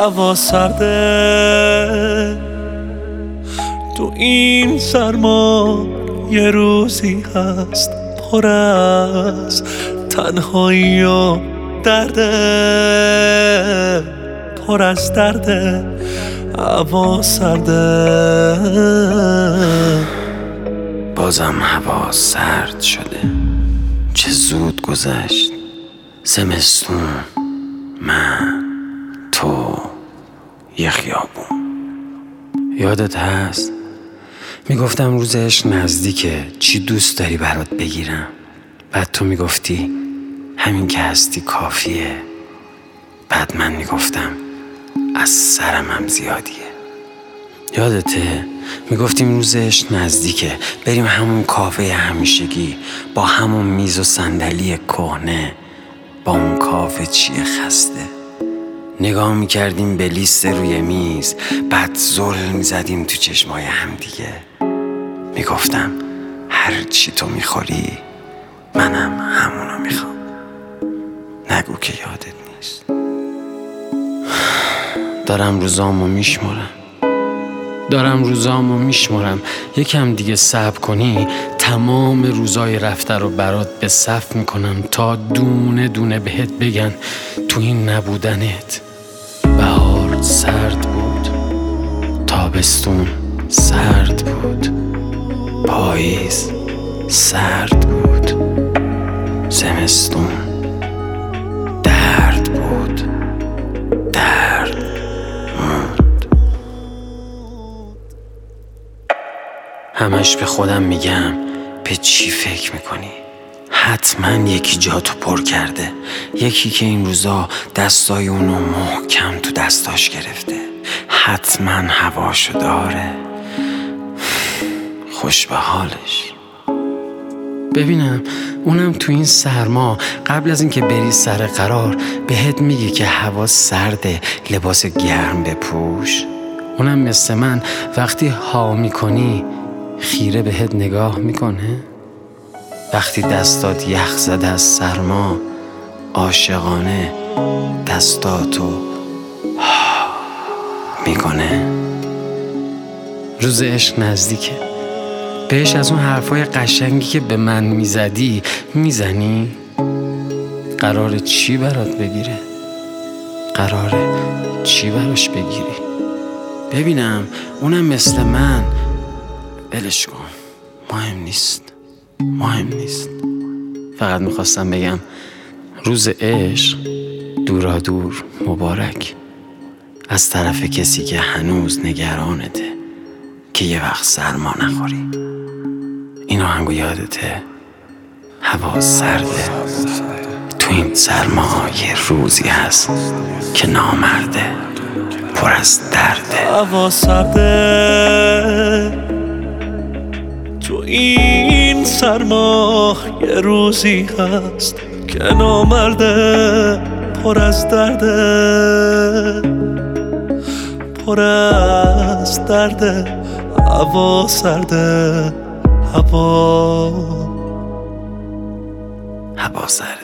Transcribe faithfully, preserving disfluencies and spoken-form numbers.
هوا سرده تو این سرما، یه روزی هست پر از تنهایی و درده، پر از درده. هوا سرده، بازم هوا سرد شده. چه زود گذشت زمستون، من تو یه خیابون. یادت هست میگفتم روز عشق نزدیکه، چی دوست داری برات بگیرم؟ بعد تو میگفتی همین که هستی کافیه. بعد من میگفتم از سرم هم زیادیه. یادته میگفتیم روز عشق نزدیکه، بریم همون کافه همیشگی با همون میز و صندلی کهنه، با اون کافه چیه خسته. نگاه میکردیم به لیست روی میز، بعد زل میزدیم تو چشمای هم دیگه. میگفتم هر چی تو میخوری منم همونو میخوام. نگو که یادت نیست. دارم روزامو میشمرم دارم روزامو میشمرم یکم دیگه صبر کنی تمام روزای رفته رو برات به صف میکنم تا دونه دونه بهت بگن تو این نبودنت. بهار سرد بود، تابستون سرد بود، پاییز سرد بود، زمستون درد بود، درد موند. همش به خودم میگم به چی فکر میکنی؟ حتما یکی جاتو پر کرده، یکی که این روزا دستای اونو محکم تو دستاش گرفته، حتما هواشو داره، خوش به حالش. ببینم اونم تو این سرما قبل از اینکه بری سر قرار بهت میگه که هوا سرده، لباس گرم بپوش. اونم مثل من وقتی ها میکنی خیره بهت نگاه میکنه. وقتی دستات یخ زده از سرما عاشقانه دستاتو میکنه. روز عشق نزدیکه، بهش از اون حرفای قشنگی که به من میزدی میزنی؟ قراره چی برات بگیره؟ قراره چی براش بگیری؟ ببینم اونم مثل من. ولش کن، مهم نیست مهم نیست فقط میخواستم بگم روز عشق دورا دور مبارک، از طرف کسی که هنوز نگرانته که یه وقت سرما نخوری. این آهنگو یادته؟ هوا سرده، تو این سرما یه روزی هست که نامرده، پر از درده. هوا سرده، تو این سرما یه روزی هست که نامرده، پر از درده، پر از درده. هوا سرده، هوا هوا سرده.